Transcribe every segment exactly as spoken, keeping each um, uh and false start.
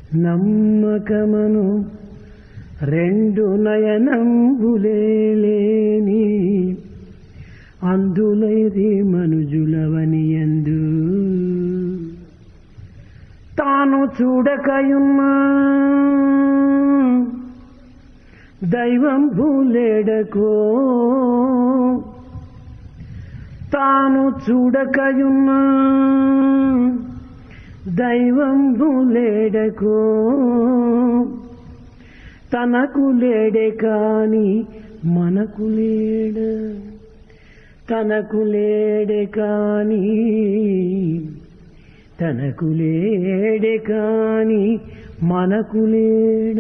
నమ్మకమను రెండు నయనంబులేని అందులైది మనుజులవనియందు తాను చూడకయున్నా దైవం భూలేడకో తాను చూడకయున్నా దైవం భూలేడకో తనకు లేడే కాని మనకు లేడ తనకు లేడే కాని తనకు లేడే కాని మనకు లేడ.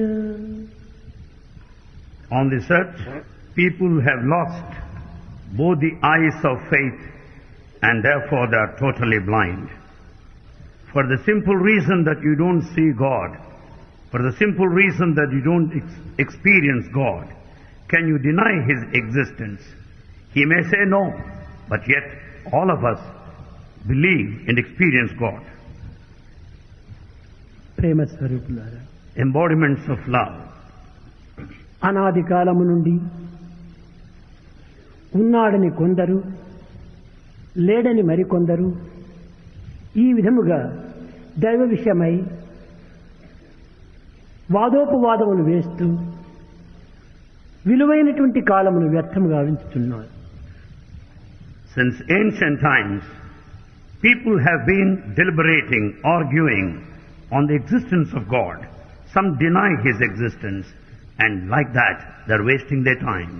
On this earth, people have lost both the eyes of faith and therefore they are totally blind. For the simple reason that you don't see God, for the simple reason that you don't ex- experience God, can you deny His existence? He may say no, but yet all of us believe and experience God. ప్రేమ స్వరూపులారా, Embodiments of love. అనాది కాలము నుండి ఉన్నాడని కొందరు, లేడని మరికొందరు ఈ విధముగా దైవ విషయమై వాదోపవాదములు వేస్తూ విలువైనటువంటి కాలమును వ్యర్థముగా గావించుతున్నారు. Since ancient times, people have been deliberating, arguing on the existence of God. Some deny His existence, and like that, they're wasting their time.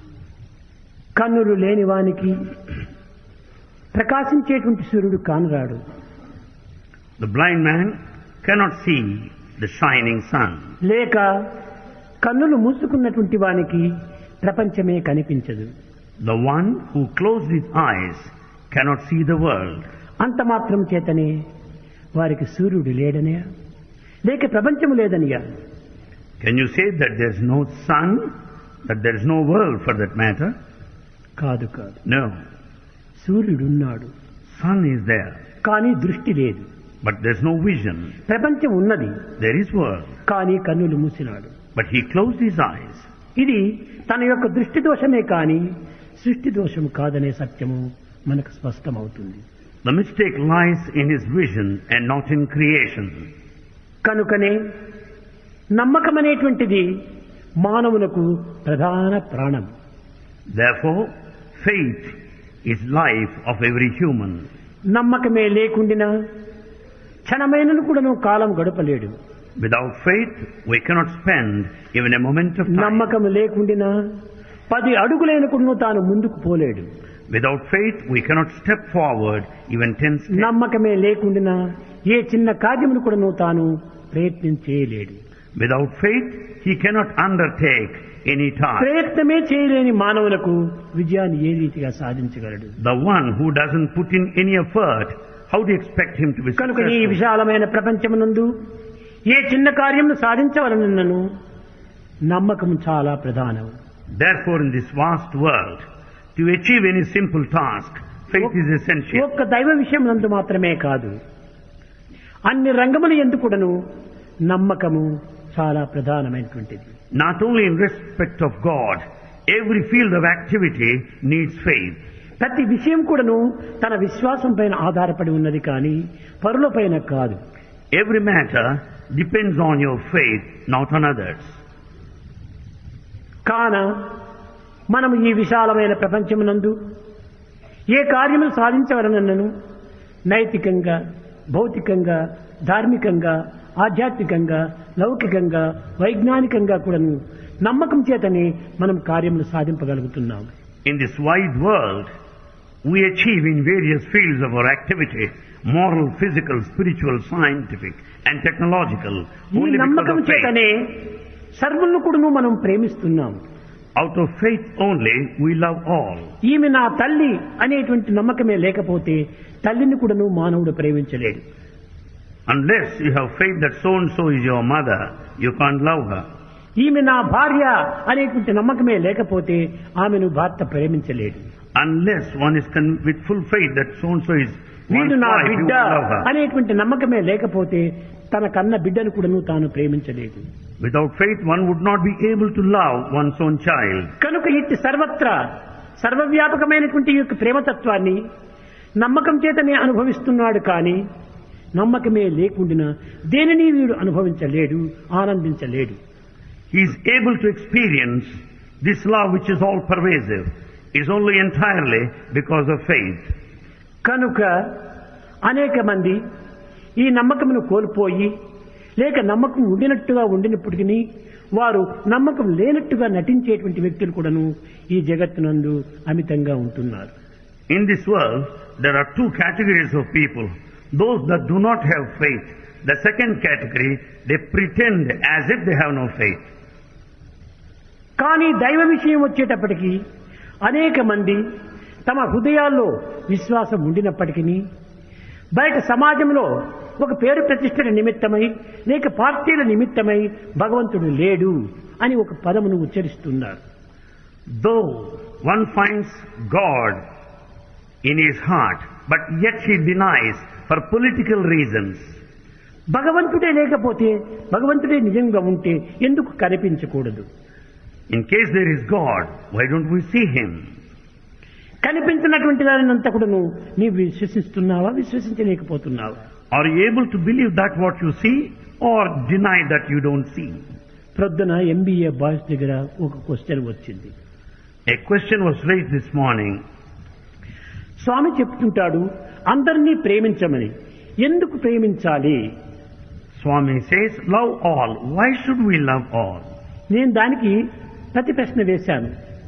కన్నులు లేని వానికి ప్రకాశించేటువంటి సూర్యుడు కానరాడు. The blind man cannot see the shining sun. లేక కన్నులు మూసుకున్నటువంటి వానికి ప్రపంచమే కనిపించదు. The one who closed his eyes cannot see the world. అంత మాత్రం చేతనే వారికి సూర్యుడు లేడనే లేక ప్రపంచము లేదనియా? Can you say that there's no sun, that there's no world for that matter? కాదు కాదు. No. సూర్యుడున్నాడు, Sun is there, కానీ దృష్టి లేదు. but there's no vision. ప్రపంచం ఉన్నది, There is world, కానీ కన్నులు మూసినాడు. but he closed his eyes. ఇది తన యొక్క దృష్టి దోషమే కానీ సృష్టి దోషము కాదనే సత్యము మనకు స్పష్టమవుతుంది. The mistake lies in his vision and not in creation. కనుకనే నమ్మకం అనేటువంటిది మానవులకు ప్రధాన ప్రాణం. Therefore, faith is life of every human. నమ్మకమే లేకుండినా క్షణమైనను కూడాను కాలం గడపలేడు. Without faith, we cannot spend even a moment of time. నమ్మకం లేకుండినా పది అడుగులైన కూడాను తాను ముందుకు పోలేడు. Without faith, we cannot step forward even ten steps. నమ్మకమే లేకుండినా ఏ చిన్న కార్యమును కూడాను తాను ప్రయత్నం చేయలేడు. Without faith, he cannot undertake any task. ప్రయత్నమే చేయలేని మానవులకు విజయాన్ని ఏ రీతిగా సాధించగలడు? The one who doesn't put in any effort, how do you expect him to be కనుక ఈ successful? విశాలమైన ప్రపంచమునందు ఏ చిన్న కార్యమును సాధించవలనను నమ్మకం చాలా ప్రధానం. Therefore, in this vast world, to achieve any simple task, faith is essential. ఒక్క దైవ విషయం నందు మాత్రమే కాదు, అన్ని రంగముల యందు కూడాను నమ్మకము చాలా ప్రధానమైనటువంటిది. Not only in respect of God, every field of activity needs faith. ప్రతి విషయం కూడాను తన విశ్వాసం పైన ఆధారపడి ఉన్నది కానీ పరుల పైన కాదు. Every matter depends on your faith, not on others. కాన మనము ఈ విశాలమైన ప్రపంచమునందు ఏ కార్యములు సాధించవలనను నైతికంగా, భౌతికంగా, ధార్మికంగా, ఆధ్యాత్మికంగా, లౌకికంగా, వైజ్ఞానికంగా కూడాను నమ్మకం చేతనే మనం కార్యములు సాధింపగలుగుతున్నాం. In this wide world, we achieve in various fields of our activity, moral, physical, spiritual, scientific and technological, ఈ only because నమ్మకం of faith. చేతనే సర్వులను కూడాను మనం ప్రేమిస్తున్నాం. Out of faith only, we love all. ఈమె నా తల్లి అనేటువంటి నమ్మకమే లేకపోతే తల్లిని కూడాను మానవుడు ప్రేమించలేడు. Unless you have faith that so-and-so is your mother, you can't love her. ఈమె నా భార్య అనేటువంటి నమ్మకమే లేకపోతే ఆమెను భర్త ప్రేమించలేడు. Unless one is con- with full faith that so-and-so is వీడు one's నా wife, you బిడ్డ will love her. అనేటువంటి నమ్మకమే లేకపోతే తన కన్న బిడ్డను కూడాను తాను ప్రేమించలేదు. Without faith, one would not be able to love one's own child. కనుక ఇట్టి సర్వత్రా సర్వవ్యాపకమైనటువంటి ఈ యొక్క ప్రేమతత్వాన్ని నమ్మకం చేతనే అనుభవిస్తున్నాడు కానీ నమ్మకమే లేకుండా దేనిని వీడు అనుభవించలేడు, ఆనందించలేడు. He is able to experience this love which is all pervasive is only entirely because of faith. కనుక అనేక మంది ఈ నమ్మకమును కోల్పోయి లేక నమ్మకం ఉండినట్టుగా ఉండినప్పటికీ వారు నమ్మకం లేనట్టుగా నటించేటువంటి వ్యక్తులు కూడాను ఈ జగత్తునందు అమితంగా ఉంటున్నారు. In this world, there are two categories of people. Those that do not have faith. The second category, they pretend as if they have no faith. కానీ దైవ విషయం వచ్చేటప్పటికీ అనేక మంది తమ హృదయాల్లో విశ్వాసం ఉండినప్పటికీ బయట సమాజంలో ఒక పేరు ప్రతిష్టల నిమిత్తమై లేక పార్టీల నిమిత్తమై భగవంతుడు లేడు అని ఒక పదమును ఉచ్చరిస్తున్నారు. Though one finds God in his heart, but yet he denies for political reasons. భగవంతుడే లేకపోతే భగవంతుడే నిజంగా ఉంటే ఎందుకు కనిపించకూడదు? In case there is God, why don't we see him? కనిపించినటువంటి దానినంతా కూడాను నీవు విశ్వసిస్తున్నావా, విశ్వసించలేకపోతున్నావా? Are you able to believe that what you see or deny that you don't see? ప్రొద్దున ఎంబీఏ బాయ్స్ దగ్గర ఒక క్వశ్చన్ వచ్చింది. A question was raised this morning. స్వామి చెప్తుంటాడు అందరినీ ప్రేమించమని. ఎందుకు ప్రేమించాలి? Swami says, love all. Why should we love all? నేను దానికి ప్రతి ప్రశ్న వేశాను.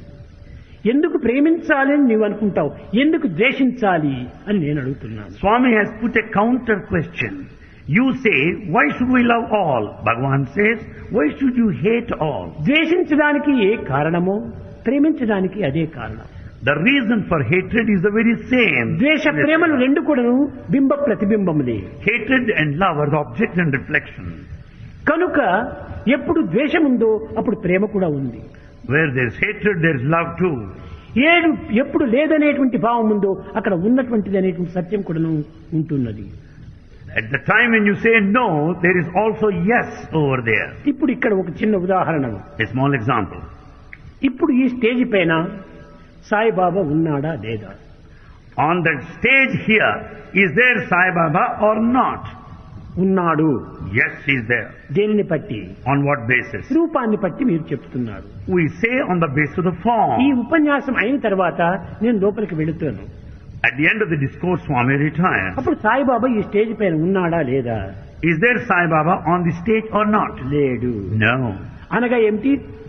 ఎందుకు ప్రేమించాలి అని నీవు అనుకుంటావు, ఎందుకు ద్వేషించాలి అని నేను అడుగుతున్నాను. Swami has put a counter question. You say, why should we love all? Bhagavan says, why should you hate all? ద్వేషించడానికి ఏ కారణమో ప్రేమించడానికి అదే కారణం. The reason for hatred is the very same. ద్వేష ప్రేమలు రెండు కూడాను బింబ ప్రతిబింబములే. Hatred and love are the object and reflection. కనుక ఎప్పుడు ద్వేషం ఉందో అప్పుడు ప్రేమ కూడా ఉంది. Where there is hatred, there is love too. ఏడు ఎప్పుడు లేదనేటువంటి భావం ఉందో అక్కడ ఉన్నటువంటిది అనేటువంటి సత్యం కూడాను ఉంటున్నది. At the time when you say no, there is also yes over there. ఇప్పుడు ఇక్కడ ఒక చిన్న ఉదాహరణ. A small example. ఇప్పుడు ఈ స్టేజ్ పైన సాయిబాబా ఉన్నాడా లేదా? On that stage here, is there Sai Baba or not? ఉన్నాడు. Yes, he is there. దేనిని బట్టి? On what basis? రూపాన్ని బట్టి మీరు చెప్తున్నారు. We say on the basis of the form. ఈ ఉపన్యాసం అయిన తర్వాత నేను లోపలికి వెళుతాను. At the end of the discourse, Swami retires. అప్పుడు సాయిబాబా ఈ స్టేజ్ పైన ఉన్నాడా లేదా? Is there Sai Baba on the stage or not? లేడు. No. అనగా ఏమిటి?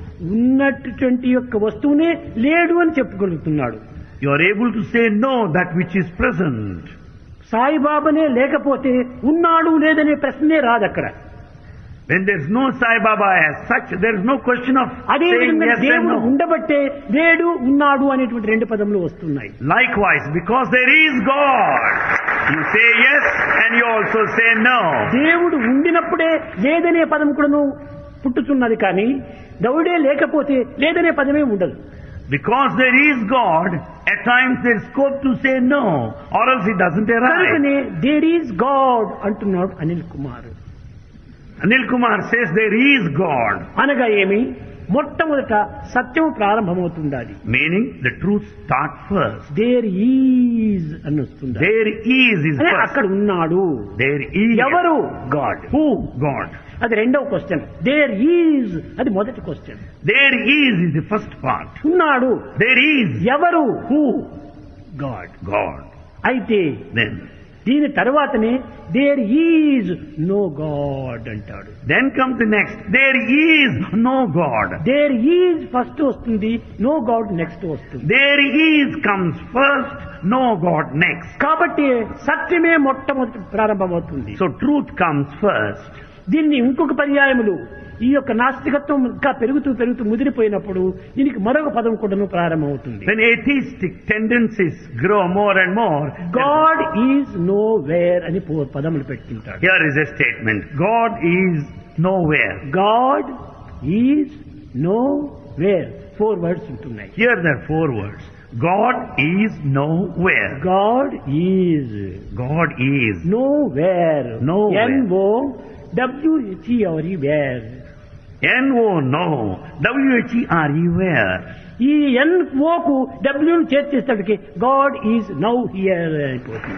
ఉన్నటువంటి యొక్క వస్తువునే లేడు అని చెప్పుకొలుగుతున్నాడు. You are able to say no, that which is present. సాయిబాబానే లేకపోతే ఉన్నాడు లేదనే ప్రశ్నే రాదు అక్కడ. When there is no Sai Baba as such, there is no question of అదే saying విధంగా yes and దేవుడు no. ఉండబట్టే లేడు ఉన్నాడు అనేటువంటి రెండు పదములు వస్తున్నాయి. Likewise, because there is God, you say yes and you also say no. దేవుడు ఉండినప్పుడే లేదనే పదం కూడాను పుట్టుతున్నది కానీ దేవుడే లేకపోతే లేదనే పదమే ఉండదు. Because there is God, at times there is scope to say no, or else it doesn't arise. కనుకనే దేర్ ఈజ్ గాడ్ అంటున్నాడు Anil Kumar. Anil Kumar says there is God. అనగా ఏమి? మొట్టమొదట సత్యం ప్రారంభమవుతుండాలి. Meaning the truth starts first. There is అని వస్తుంది. There is is అదే first. అక్కడ ఉన్నాడు. There is. ఎవరు? గాడ్. Who? God. అది రెండవ క్వశ్చన్. దేర్ ఈజ్ అది మొదటి question. There is is the first part. ఉన్నాడు. There is. ఎవరు? Who? గాడ్. God. అయితే Then. దీని తర్వాతనే దేర్ ఈజ్ నో గాడ్ అంటాడు. Then comes the next. There is no God. There is first వస్తుంది, నో గాడ్ నెక్స్ట్ వస్తుంది. There is comes first, no God next. కాబట్టి సత్యమే మొట్టమొదటి ప్రారంభమవుతుంది. So truth comes first. దీన్ని ఇంకొక పర్యాయములు ఈ యొక్క నాస్తికత్వం ఇంకా పెరుగుతూ పెరుగుతూ ముదిరిపోయినప్పుడు దీనికి మరొక పదం కూడాను ప్రారంభమవుతుంది. When atheistic tendencies grow more and more, God is no where అని పో- పదములు పెట్టుకుంటాడు. here is a statement. God is nowhere. God is no where four words ఉంటున్నాయి. Here there are four words. God is nowhere. God is God is nowhere. Nowhere. N O W H E R E where. N O no. W H E R E where. ఈ N ఓకు డబ్ల్యూను చేర్చేసేటప్పటికి God is now here అయిపోతుంది.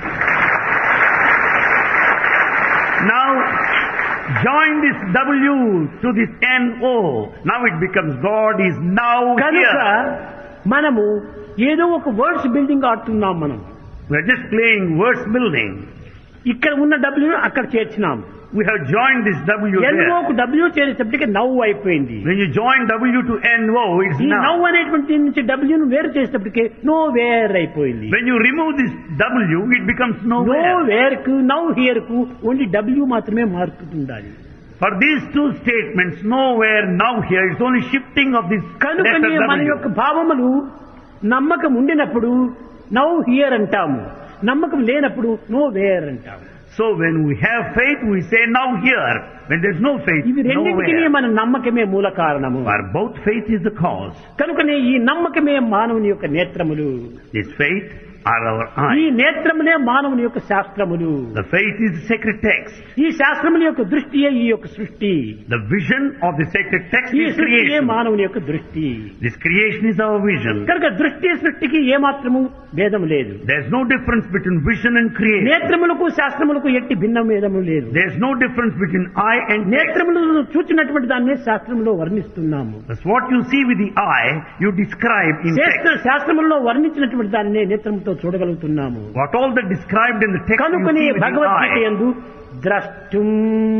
Now join this W to this N O. Now it becomes God is now కనుక here. మనము ఏదో ఒక words building ఆడుతున్నాం. మనం We are just playing verse building. ఇక్కడ ఉన్న డబ్ల్యూ అక్కడ చేర్చినాం. We have joined this W N there. ఓకు డబ్ల్యూ చేరేటప్పటికి నవ్వు అయిపోయింది. When you join W to N O, it's ఈ now. నవ్వు అనేటువంటి నుంచి డబ్ల్యూను వేరు చేసేటప్పటికి నో వేర్ అయిపోయింది. When you remove this W, it becomes no nowhere. Where కు నౌ హియర్ కు ఓన్లీ డబ్ల్యూ మాత్రమే మారుతుండాలి. For these two statements, nowhere, now here, it's only shifting of this కనుకనే letter మన W. యొక్క భావములు నమ్మకం ఉండినప్పుడు నౌ హియర్ అంటాము, నమ్మకం లేనప్పుడు నో వేర్ అంటాము. So when we have faith, we say now here. When there's no faith, ఇవి రెండింటికి nowhere. మన నమ్మకమే మూల కారణము. For both faith is the cause. కనుకనే ఈ నమ్మకమే మానవుని యొక్క నేత్రములు. This faith are our ఈ eyes. నేత్రములే మానవుని యొక్క శాస్త్రములు. The faith is the sacred text. ఈ శాస్త్రముల యొక్క దృష్టియే ఈ యొక్క సృష్టి. The vision of the sacred text ఈ is సృష్టియే creation. మానవుని యొక్క దృష్టి. This creation is our vision. కనుక దృష్టి సృష్టికి ఏమాత్రము భేదం లేదు. There's no difference between vision and creation. నేత్రములకు శాస్త్రములకు ఎట్టి భిన్న భేదము లేదు. There's no difference between eye and text. నేత్రములు చూచినటువంటి దాన్ని శాస్త్రంలో వర్ణిస్తున్నాము. That's what you see with the eye, you describe in శాస్త్ర text. శాస్త్రములో వర్ణించినటువంటి దాన్ని నేత్రంతో చూడగలుగుతున్నాము. What all that described in the text you కనుకనే see with the Bhagavad Gita eye. యందు ద్రష్టుం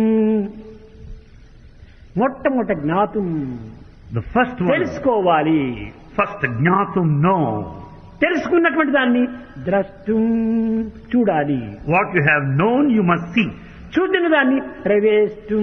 మొట్టమొదట జ్ఞాతుం The first one, తెలుసుకోవాలి. first jnatum, know. తెలుసుకున్నటువంటి దాన్ని ద్రష్టుం చూడాలి. What you have known, you must see. చూసిన దాన్ని ప్రవేశం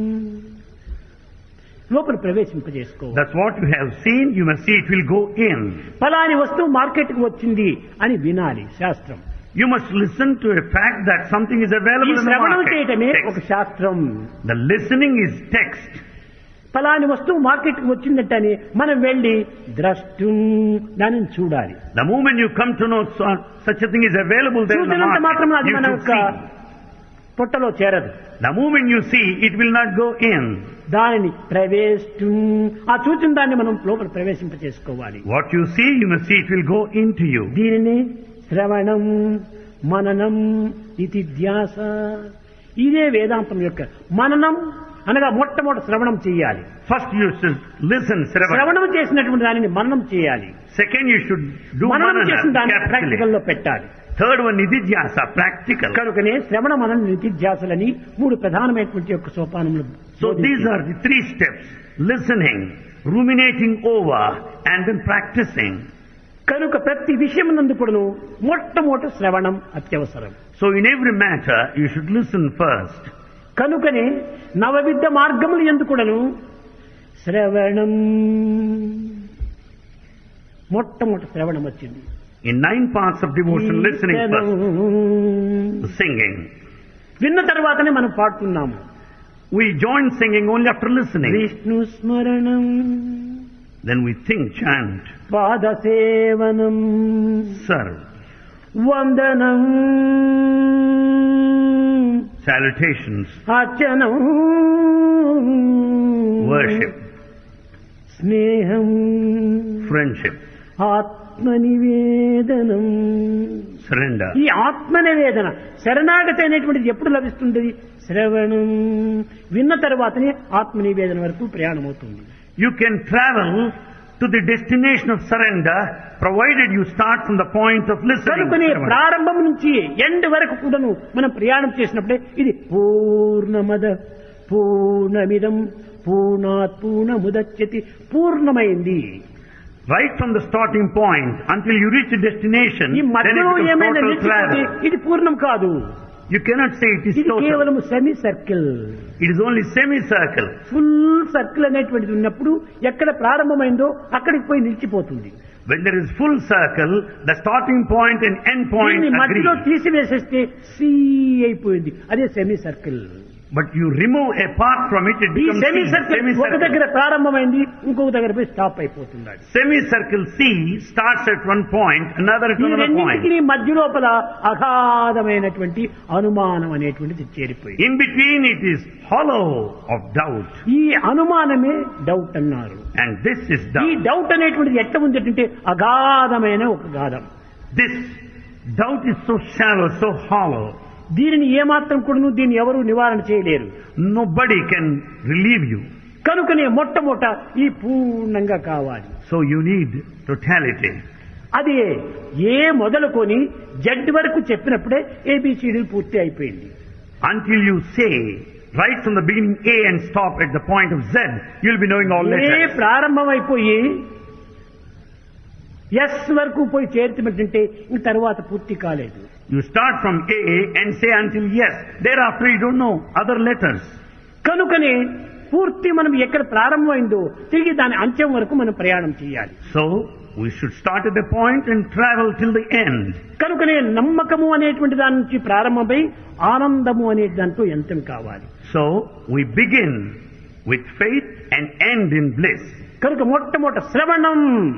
లోపల ప్రవేశింపజేసుకోవాలి. That's what you have seen, you must see, it will go in. ఫలాని వస్తువు మార్కెట్కి వచ్చింది అని వినాలి శాస్త్రం. You must listen to a fact that something is ఈ available in the శ్రవణం market. చేయటమే ఒక Text. శాస్త్రం. The listening is text. ఫలాని వస్తువు మార్కెట్కి వచ్చిందటని మనం వెళ్ళి ద్రష్టుం దానిని చూడాలి. The moment you come to know so- such a thing is available there in the చూసినంత మాత్రం market, అది you మన should యొక్క see. పొట్టలో చేరదు. The moment you see, it will not go in. దానిని ప్రవేశం ఆ చూచిన దాన్ని మనం లోపల ప్రవేశింప చేసుకోవాలి. What you see, you must see, it will go into you. దీనిని శ్రవణం మననం నితిధ్యాస, ఇదే వేదాంతం యొక్క మననం అనగా మొట్టమొదటి శ్రవణం చేయాలి. First you should listen, Sravana. శ్రవణం చేసినటువంటి దానిని మననం చేయాలి. Second you should do మననం చేసిన manana, దాన్ని capitally. ప్రాక్టికల్ లో పెట్టాలి. Third one, nididhyasa, practical. కనుకనే శ్రవణ మనన నితిధ్యాసలని మూడు ప్రధానమైనటువంటి యొక్క సోపానములు. So these are the three steps: listening, ruminating over, and then practicing. కనుక ప్రతి విషయమునందు కూడాను మొట్టమొదటి శ్రవణం అత్యవసరం. So in every matter, you should listen first. కనుకనే నవవిధ మార్గములు యందు కూడాను శ్రవణం మొట్టమొదటి శ్రవణం వచ్చింది. In nine parts of devotion, listening first, singing. విన్న తర్వాతనే మనం పాడుతున్నాము. We join singing only after listening. Vishnu స్మరణం Then we think, chant, పాద సేవనం serve, వందనం salutations, అర్చనం worship, స్నేహం friendship, ఆత్మనివేదనం. surrender. ఈ ఆత్మనివేదన శరణాగతి అనేటువంటిది ఎప్పుడు లభిస్తుంది? శ్రవణం విన్న తర్వాతనే ఆత్మనివేదన వరకు ప్రయాణం అవుతుంది. You can travel to the destination of surrender provided you start from the point of listening. కనుకనే ప్రారంభం నుంచి ఎండ్ వరకు కూడాను మనం ప్రయాణం చేసినప్పుడే ఇది పూర్ణమద పూర్ణమిదం పూర్ణాత్ పూర్ణముదచ్యతి పూర్ణమైంది. Right from the starting point until you reach the destination, ఈ then it మధ్యలో becomes ఏమైనా total నిలిచిపోతే travel. ఇది పూర్ణం కాదు. You cannot say it is ఇది total. కేవలం semi circle. It is only semicircle. Full circle అనేటువంటిది ఉన్నప్పుడు ఎక్కడ ప్రారంభమైందో అక్కడికి పోయి నిలిచిపోతుంది. When there is full circle, the starting point and end point దీన్ని agree. మధ్యలో తీసివేసేస్తే సి అయిపోయింది, అదే semi circle. But you remove a part from it, it ఈ becomes సెమీ C, సర్కిల్ ఒక semicircle. దగ్గర ప్రారంభమైంది, ఇంకొక దగ్గర పోయి స్టాప్ అయిపోతుంది. అది Semicircle C starts at one point, another at ఈ another point. రెండింటికి మధ్య లోపల అగాధమైనటువంటి అనుమానం అనేటువంటిది చేరిపోయింది. In between it is hollow of doubt. ఈ అనుమానమే డౌట్ అన్నారు. And this is ఈ doubt. డౌట్ అనేటువంటిది ఎట్లా ఉంది అంటే అగాధమైన ఒక Gadham. This doubt is so shallow, so hollow. దీనిని ఏమాత్రం కూడాను దీన్ని ఎవరు నివారణ చేయలేరు. Nobody can relieve you. కనుకనే మొట్టమొదట ఈ పూర్ణంగా కావాలి. So you need totality. అది ఏ మొదలుకొని జడ్ వరకు చెప్పినప్పుడే ఏబిసిడీలు పూర్తి అయిపోయింది. Until you say right from the beginning A and stop at the point of Z, you'll be knowing all A letters. ప్రారంభం అయిపోయి ఎస్ వరకు పోయి చేరుతున్నట్టుంటే ఇంక తర్వాత పూర్తి కాలేదు. You start from A and say until yes. Thereafter you don't know other letters. కనుకనే పూర్తి మనం ఎక్కడ ప్రారంభమైందో తిరిగి దాని అంత్యం వరకు మనం ప్రయాణం చేయాలి. So we should start at a point and travel till the end. కనుకనే నమ్మకము అనేటువంటి దాని నుంచి ప్రారంభమై ఆనందము అనే దాంట్లో అంతం కావాలి. So we begin with faith and end in bliss. కనుక మొట్టమొదట శ్రవణం,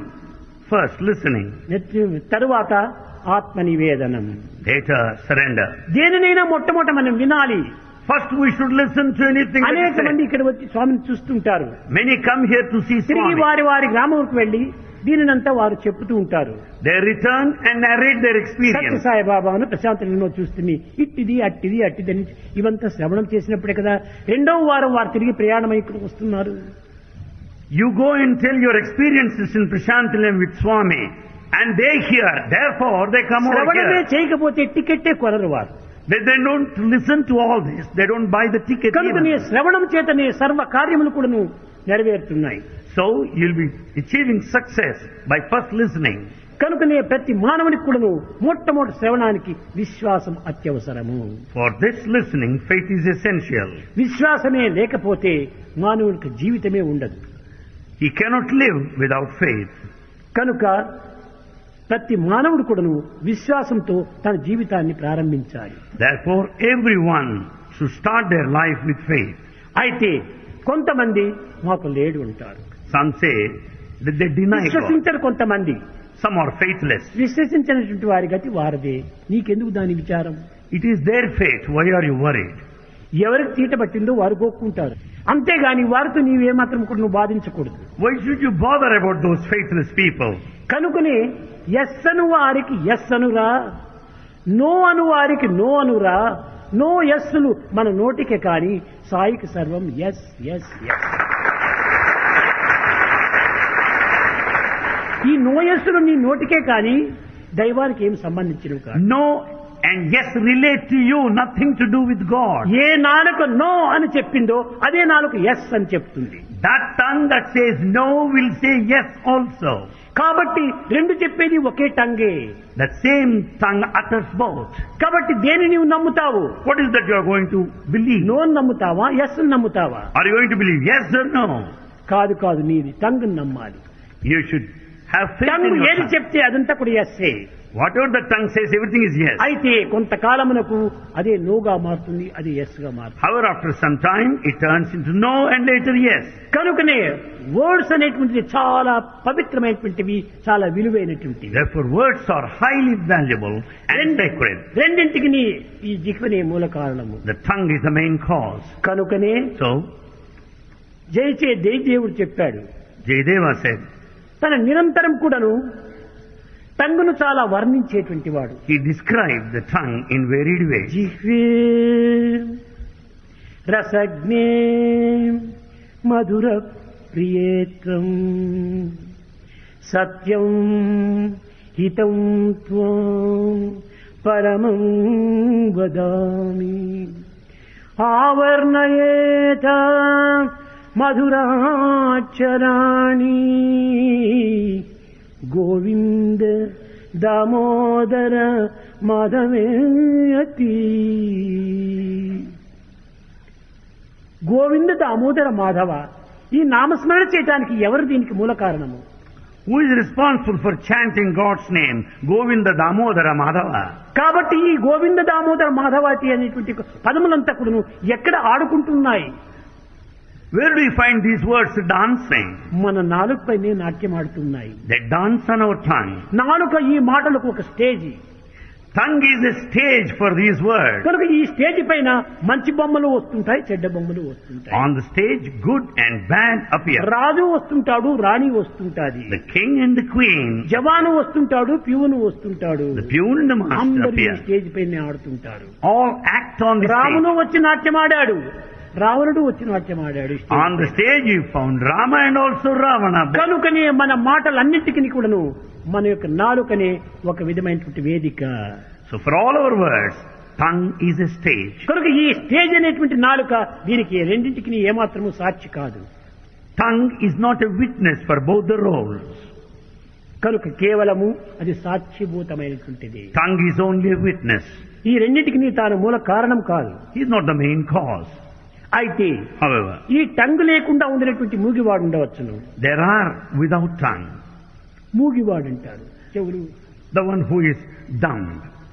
First listening, తరువాత ఆత్మ నివేదనం. later surrender. దేనినైనా మొట్టమొదట మనం వినాలి. First we should listen to anything that అనేక is మంది said. ఇక్కడ వచ్చి స్వామిని చూస్తుంటారు. Many come here to see తిరిగి Swami. వారి వారి గ్రామంకు వెళ్లి దీనినంతా వారు చెప్తూ ఉంటారు. They return and narrate their Satya experience. సాయిబాబాను ప్రశాంతంలో చూస్తుంది, ఇట్టిది అట్టిది అట్టిదని ఇవంతా శ్రవణం చేసినప్పుడే కదా రెండవ వారం వారు తిరిగి ప్రయాణమై ఇక్కడికి వస్తున్నారు. You go and tell your experiences in Prashantilam with Swami, and they hear. Therefore, they come over శ్రవణమే here. చేయకపోతే టికెట్టే కొనరు వారు. They, they don't listen to all this. They don't buy the ticket కనుకనే even. శ్రవణం చేతనే సర్వ కార్యములు కూడాను నెరవేరుతున్నాయి. So, you'll be achieving success by first listening. కనుకనే ప్రతి మానవునికి కూడాను మొట్టమొదటి శ్రవణానికి విశ్వాసం అత్యవసరము. For this listening, faith is essential. విశ్వాసమే లేకపోతే మానవునికి జీవితమే ఉండదు. He cannot live without faith. కనుక ప్రతి మానవుడు కూడాను విశ్వాసంతో తన జీవితాన్ని ప్రారంభించాలి. Therefore, everyone should start their life with faith. అయితే కొంతమంది మాకు లేడు ఉంటారు, Some say that they deny God. విశ్వసించరు. కొంతమంది Some are faithless. విశ్వసించినటువంటి వారి గతి వారిదే. నీకెందుకు దాని విచారం? It is their fate. Why are you worried? ఎవరికి తీట పట్టిందో వారు గోక్కుంటారు. అంతేగాని వారితో నీవేమాత్రం కూడా నువ్వు బాధించకూడదు. Why should you bother about those faithless people? కనుకనే ఎస్ అను వారికి ఎస్ అనురా, నో అను వారికి నో అనురా. నో ఎస్సులు మన నోటికే కాని సాయికి సర్వం ఎస్ ఎస్ ఎస్. ఈ నో ఎస్సులు నీ నోటికే కాని దైవానికి ఏం సంబంధించినవి కాదు. No and yes relate to you, nothing to do with God. ఏ నాలుక నో అని చెప్పిందో అదే నాలుక ఎస్ అని చెప్తుంది. That tongue that says no will say yes also. కాబట్టి రెండు చెప్పేది ఒకే టంగే. The same tongue utters both. కాబట్టి దేని నీవు నమ్ముతావు? What is that you are going to believe? No నమ్ముతావా, ఎస్ నమ్ముతావా? Are you going to believe yes or no? కాదు కాదు, నీది టంగ్ నమ్మాలి. You should have faith tongue in your ఏది tongue. చెప్తే అదంతా కూడా ఎస్సే. Whatever the tongue says, everything is yes. అయితే కొంతకాలమునకు అదే నోగా మారుతుంది, అది ఎస్ గా మారుతుంది. However, after some time, it turns into no and later yes. కనుకనే వర్డ్స్ అనేటువంటిది చాలా పవిత్రమైనటువంటివి, చాలా విలువైనటువంటివి. Therefore, words are highly valuable and sacred. రెండింటికి ఈ జిహ్వనే మూల కారణము. The tongue is the main cause. కనుకనే So, జయచే దేవుడు చెప్పాడు, Jayadeva said, తన నిరంతరం కూడాను టంగును చాలా వర్ణించేటువంటి వాడు. he described the tongue in varied ways. జిహ్వే రసజ్ఞే మధుర ప్రియేత్వం సత్యం హితం త్వం పరమం వదామి ఆవర్ణయేత మధురాక్షరాణి గోవింద దామోదర మాధవేయతి. గోవింద దామోదర మాధవ, ఈ నామస్మరణ చేయటానికి ఎవరు దీనికి మూల కారణము? Who is responsible for chanting God's name? Govinda, Damodara, Madhava. కాబట్టి ఈ గోవింద దామోదర మాధవాతి అనేటువంటి పదములంతా కూడాను ఎక్కడ ఆడుకుంటున్నాయి? Where do we find these words dancing? మన నాలుకపైనే నాట్యం ఆడుతున్నాయి. They dance on our tongue. నాలుక ఈ మాటలకు ఒక stage. Tongue is a stage for these words. కనుక ఈ స్టేజ్ పైన మంచి బొమ్మలు వస్తుంటాయి, చెడ్డ బొమ్మలు వస్తుంటాయి. On the stage, good and bad appear. రాజు వస్తుంటాడు, రాణి వస్తుంటాది. The king and the queen. జవాను వస్తుంటాడు, ప్యూను వస్తుంటాడు. The peon and the master అందరూ ఈ appear. స్టేజ్ పైన ఆడుతుంటారు. All act on the రామును stage. వచ్చి నాట్యం ఆడాడు, రావణుడు వచ్చి నాట్యం ఆడాడు. On the stage you found Rama and also Ravana. కనుకనే మన మాటలన్నింటికి కూడాను మన యొక్క నాలుకనే ఒక విధమైనటువంటి వేదిక. So for all our words, tongue is a stage. కనుక ఈ స్టేజ్ అనేటువంటి నాలుక దీనికి రెండింటికి ఏమాత్రము సాక్షి కాదు. Tongue is not a witness for both the roles. కనుక కేవలము అది సాక్షిభూతమైనటువంటిది. Tongue is only a witness. ఈ రెండింటికి తాను మూల కారణం కాదు. He is not the main cause. అయితే However, ఈ టంగ్ లేకుండా ఉండినటువంటి మూగివాడు ఉండవచ్చును. there are without tongue. మూగివాడు అంటారు చెవులు. The one who is dumb.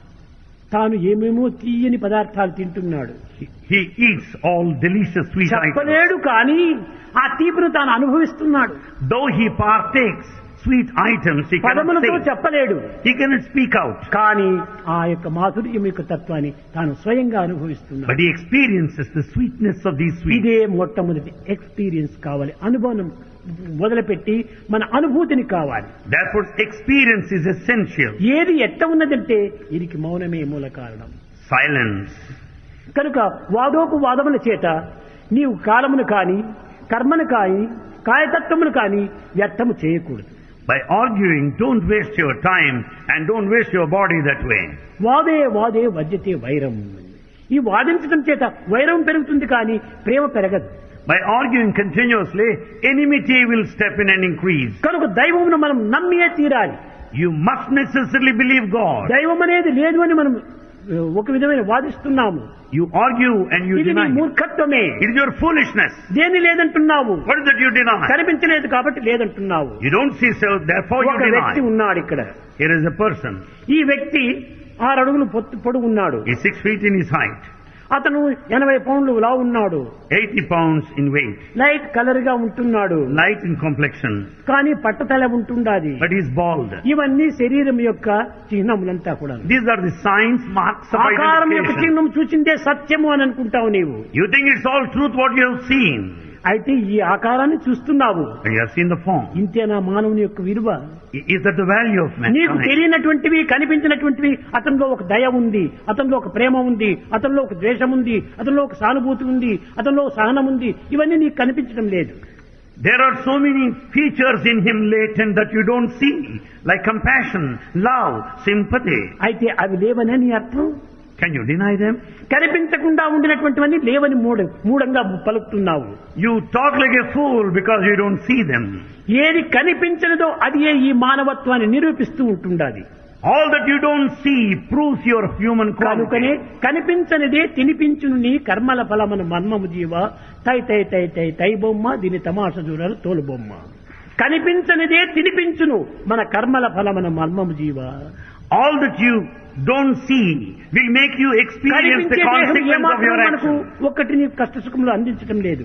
తాను ఏమేమో తీయని పదార్థాలు తింటున్నాడు. He, he eats all delicious sweet items. చెప్పలేడు కానీ ఆ తీపును తాను అనుభవిస్తున్నాడు. Though he partakes sweet items, he cannot పదములతో say. చెప్పలేడు He cannot speak out. కానీ ఆ యొక్క మాధుర్యం యొక్క తత్వాన్ని తాను స్వయంగా అనుభవిస్తున్నాడు. But he experiences the sweetness of these sweets. ఇదే మొట్టమొదటి ఎక్స్పీరియన్స్ కావాలి. అనుభవం మొదలుపెట్టి మన అనుభూతిని కావాలి. Therefore, experience is essential. ఏది ఎట్ట ఉన్నదంటే దీనికి మౌనమే మూల కారణం. Silence. కనుక వాదోపు వాదముల చేత నీవు కాలమును కాని కర్మను కాని కాయతత్వమును కాని వ్యర్థము చేయకూడదు. By arguing, don't waste your time and don't waste your body that way. వాదే వాదే వద్యతే వైరం. ఈ వాదించడం చేత వైరం పెరుగుతుంది కానీ ప్రేమ పెరగదు. By arguing continuously, enmity will step in and increase. కనుక దైవమును మనం నమ్మియే తీరాలి. You must necessarily believe God. దైవం అనేది లేదు అని మనం ఒక విధమైన వాదిస్తున్నాము. You argue and you ఇది నీ deny. మూర్ఖత్వమే. It is your foolishness. దేని లేదంటున్నావు? What is that you deny? కనిపించలేదు కాబట్టి లేదంటున్నావు. You don't see so, therefore you ఒక వ్యక్తి deny. ఉన్నాడు ఇక్కడ. Here is a person. ఈ వ్యక్తి ఆరు అడుగులు పొత్తు పొడుగు ఉన్నాడు. He is six feet in his height. అతను ఎనభై పౌండ్లు లా ఉన్నాడు. eighty pounds in weight. Light colour గా ఉంటున్నాడు. Light in complexion. కానీ పట్టతల ఉంటుండాది. But he is bald. ఇవన్నీ శరీరం యొక్క చిహ్నములంతా కూడా. These are the signs, marks of ఆకారం యొక్క identification. చిహ్నం చూసిందే సత్యము అని అనుకుంటావు నీవు. You think it's all truth what you have seen. అయితే ఈ ఆకారాన్ని చూస్తున్నావు. And you have seen the form. ఇంతేనా మానవుని యొక్క విలువ? Is that the value of man? నీకు తెలియనటువంటివి కనిపించినటువంటివి అతనిలో ఒక దయ ఉంది, అతనిలో ఒక ప్రేమ ఉంది, అతనిలో ఒక ద్వేషం ఉంది, అతనిలో ఒక సానుభూతి ఉంది, అతనిలో ఒక సహనం ఉంది. ఇవన్నీ నీకు కనిపించడం లేదు. There are so many features in him latent that you don't see, like compassion, love, sympathy. అయితే అవి లేవనే నీ అర్థం. Can you deny them? కనిపించకుండా ఉండినటువంటివన్నీ లేవని మూడ మూఢంగా పలుకుతున్నావు. You talk like a fool because you don't see them. ఏది కనిపించలేదో అది ఈ మానవత్వాన్ని నిరూపిస్తూ ఉంటుండాలి. All that you don't see proves your human కనుకనే quality. కనిపించనిదే తినిపించును నీ కర్మల ఫలమును మర్మము జీవ తై తై తై తై తై బొమ్మ దీని తమాష చూడరు తోలు బొమ్మ. కనిపించనిదే తినిపించును మన కర్మల ఫలమున మర్మము జీవ. All that you don't see will make you experience the consequence of your మనకు action. ఒక్కటి నీ కష్ట సుఖములు అందించడం లేదు.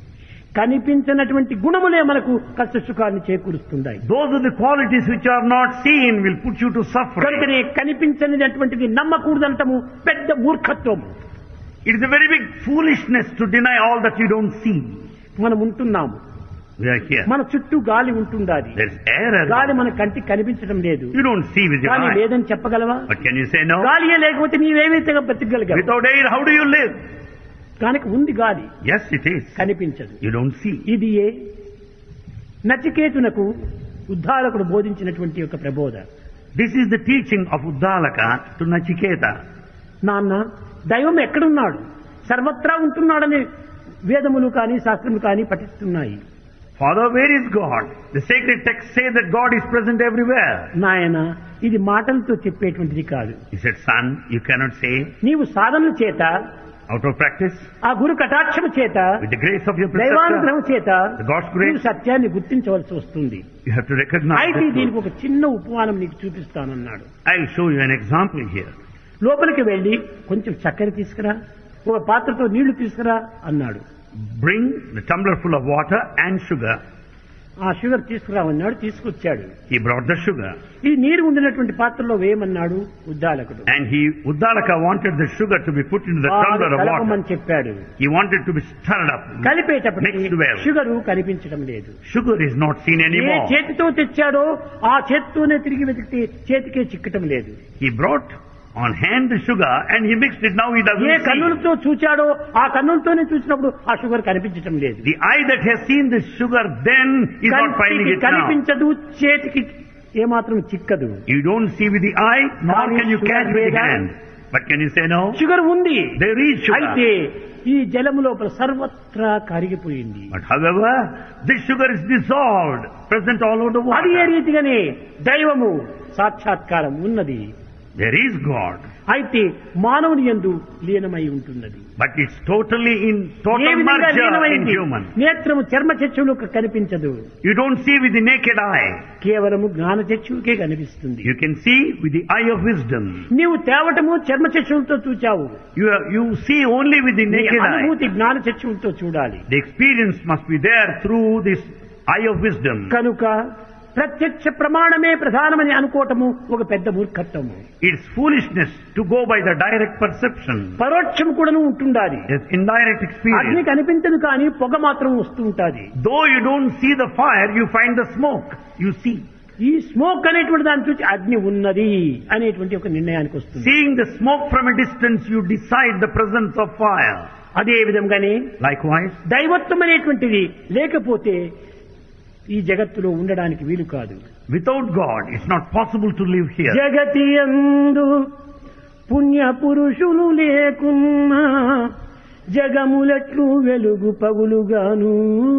కనిపించినటువంటి గుణములే మనకు కష్ట సుఖాన్ని చేకూరుస్తున్నాయి. Those are the qualities which are not seen will put you to suffering. కనుకనే కనిపించనిటువంటిది నమ్మకూడదంటము పెద్ద మూర్ఖత్వము. It is a very big foolishness to deny all that you don't see. మనం ఉంటున్నాము. We are here. మన చుట్టూ గాలి ఉంటుండాలి. There is air గాలి around. మన కంటికి కనిపించడం లేదు. You don't see with your గాలి eye. లేదని చెప్పగలవా? But can you say no? గాలియే లేకపోతే నీవేమైతే బతికగలగలవు? Without air, how do you live? కనుక ఉంది గాలి, Yes, it is. కనిపించదు. You don't see. ఇది ఏ నచికేతునకు ఉద్ధారకుడు బోధించినటువంటి ఒక ప్రబోధ. This is the teaching of Uddalaka to Nachiketa. నాన్న దైవం ఎక్కడున్నాడు? సర్వత్రా ఉంటున్నాడని వేదములు కానీ శాస్త్రములు కానీ పఠిస్తున్నాయి. Father, where is God? The sacred texts say that God is present everywhere. నాయన ఇది మాటలతో చెప్పేటువంటిది కాదు. He said, son, you cannot say. నీవు సాధనల చేత Out of practice, ఆ గురు కటాక్షము చేత, with the grace of your preceptor, దైవానుగ్రహం చేత the God's grace, నీవు సత్యాన్ని గుర్తించవలసి వస్తుంది. you have to recognize అయితే the దీనికి truth. ఒక చిన్న ఉపమానం నీకు చూపిస్తానన్నాడు. I'll show you an example here. లోపలికి వెళ్లి కొంచెం చక్కెర తీసుకురా, ఒక పాత్రతో నీళ్లు తీసుకురా అన్నాడు. Bring the tumbler full of water and sugar. ఆ షుగర్ తీసుకురామన్నాడు, తీసుకొచ్చాడు. He brought the sugar. ఈ నీరు ఉండినటువంటి పాత్రలో వేయమన్నాడు ఉద్దాలకుడు. And he, Uddalaka wanted the sugar to be put into the tumbler of water. కలపమని చెప్పాడు. He wanted to be stirred up. కలిపేటప్పటికి Mixed well. Sugar కనిపించడం లేదు. Sugar is not seen A anymore. చేతితో తెచ్చాడో ఆ చేతితోనే తిరిగి వెతికితే చేతికే చిక్కటం లేదు. He brought on hand the sugar and he mixed it. Now he A doesn't see. కన్నులతో చూచాడో ఆ కన్నులతోనే చూసినప్పుడు ఆ షుగర్ కనిపించటం లేదు. The eye that has seen the sugar then is not finding కంటికి it now. కనిపించదు, చేతికి ఏమాత్రం చిక్కదు. You don't see with the eye, nor can you catch with the hand. But can you say no? Sugar ఉంది. There is అయితే sugar. ఈ జలము లోపల సర్వత్రా కరిగిపోయింది. But however, this sugar is dissolved, present all over the అది ఏ water. రీతిగానే దైవము సాక్షాత్కారం ఉన్నది. There is God. అయితే మానవుని యందు లీనమై ఉంటున్నది. But it's totally in A total విధంగా merger in లీనమైంది? human. నేత్రము చర్మ చక్షువులకు కనిపించదు, You don't see with the naked eye. కేవలము జ్ఞాన చక్షువుకే కనిపిస్తుంది. You can see with the eye of wisdom. నీవు తేవటము చర్మ చక్షువులతో చూచావు, You, you see only with the నీ naked eye. అనుభూతి జ్ఞాన చక్షువులతో చూడాలి. The experience must be there through this eye of wisdom. కనుక ప్రత్యక్ష ప్రమాణమే ప్రధానమని అనుకోవటము ఒక పెద్ద మూర్ఖత్వము. It's foolishness to go by the direct perception. పరోక్షం కూడాను ఉంటుండాలి. It's indirect అగ్ని experience. కనిపించదు కానీ పొగ మాత్రం వస్తూ ఉంటాది. Though you don't see the fire, you find the smoke. You see. ఈ స్మోక్ అనేటువంటి దాన్ని చూసి అగ్ని ఉన్నది అనేటువంటి ఒక నిర్ణయానికి వస్తుంది. Seeing the smoke from a distance, you decide the presence of fire. అదే విధంగానే Likewise, దైవత్వం అనేటువంటిది లేకపోతే ఈ జగత్తులో ఉండడానికి వీలు కాదు. without God, it's not possible to live here. జగతి యందు పుణ్య పురుషులు లేకున్నా జగములట్లు వెలుగు పగులుగాను.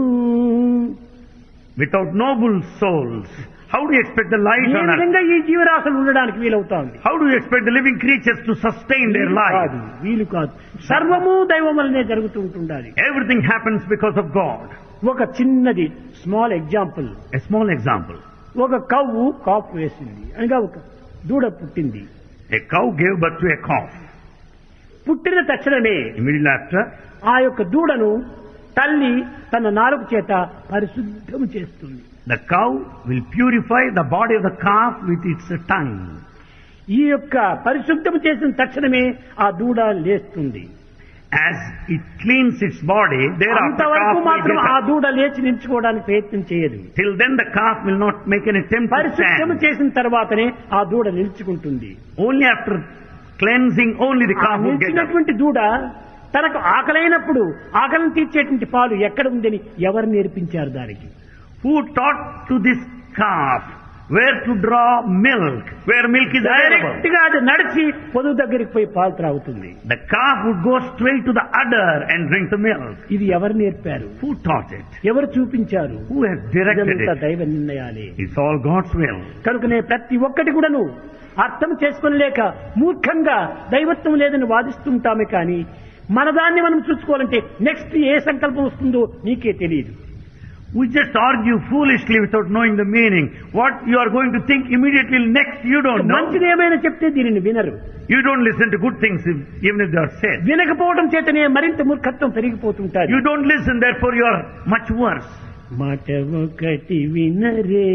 Without noble souls, how do you expect the light A on earth? విధంగా ఈ జీవరాశులు ఉండడానికి వీలవుతోంది? How do you expect the living creatures to sustain their వీలు life? కాదు, వీలు కాదు. సర్వము దైవం వల్లనే జరుగుతూ ఉంటుండాలి. Everything happens because of God. ఒక చిన్నది small example. A small example. ఒక కవ్వు కాపు వేసింది అనగా ఒక దూడ పుట్టింది. A cow gave birth to a calf. పుట్టిన తక్షణమే Immediately after, ఆ యొక్క దూడను తల్లి తన నాలుక చేత పరిశుద్ధము చేస్తుంది. the cow will purify the body of the calf with its tongue. ఈ యొక్క పరిశుద్ధము చేసిన తక్షణమే ఆ దూడ లేస్తుంది. As it cleans its body, thereafter అంతవరకు calf will మాత్రం get ఆ up. దూడ లేచి నిల్చుకోవడానికి ప్రయత్నం చేయదు. Till then the calf will not make an attempt to పరిశుద్ధము stand. చేసిన తర్వాతనే ఆ దూడ నిల్చుకుంటుంది. Only after cleansing, only the ఆ calf will get up. నిలిచినటువంటి దూడ తనకు ఆకలైనప్పుడు ఆకలిని తీర్చేటువంటి పాలు ఎక్కడ ఉందని ఎవరు నేర్పించారు దానికి? Who taught to this calf where to draw milk, where milk is direct available? గా అది నడిచి పొదుగు దగ్గరికి పోయి పాలు త్రాగుతుంది. The calf would go straight to the udder and drink the milk. ఇది ఎవరు నేర్పారు? Who taught it? ఎవరు చూపించారు? Who has directed ఇదంతా it? దైవ నిర్ణయాలే. It's all God's will. కనుకనే ప్రతి ఒక్కటి కూడాను అర్థం చేసుకోలేక మూర్ఖంగా దైవత్వం లేదని వాదిస్తుంటామే కానీ మన దాన్ని మనం చూసుకోవాలంటే నెక్స్ట్ ఏ సంకల్పం వస్తుందో నీకే తెలియదు. We just argue foolishly without knowing the meaning. What you are going to think immediately next, you don't know. మంచిది ఏమైనా చెప్తే దీనిని వినరు. You don't listen to good things if, even if they are said. వినకపోవడం చేతనే మరింత మూర్ఖత్వం పెరిగిపోతుంటారు. You don't listen, therefore you are much worse. మాట ఒకటి వినరే